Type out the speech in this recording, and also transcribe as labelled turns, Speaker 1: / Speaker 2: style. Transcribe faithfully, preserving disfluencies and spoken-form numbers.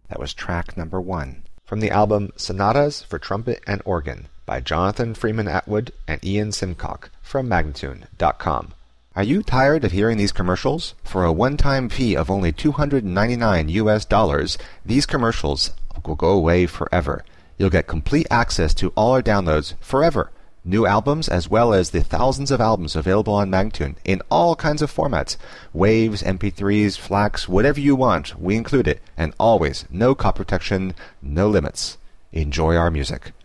Speaker 1: That was track number one. From the album Sonatas for Trumpet and Organ by Jonathan Freeman Atwood and Ian Simcock from Magnatune dot com. Are you tired of hearing these commercials? For a one-time fee of only two hundred ninety-nine U S dollars, these commercials will go away forever. You'll get complete access to all our downloads forever. New albums as well as the thousands of albums available on Magnatune in all kinds of formats. Waves, M P threes, FLACs, whatever you want, we include it. And always, no copy protection, no limits. Enjoy our music.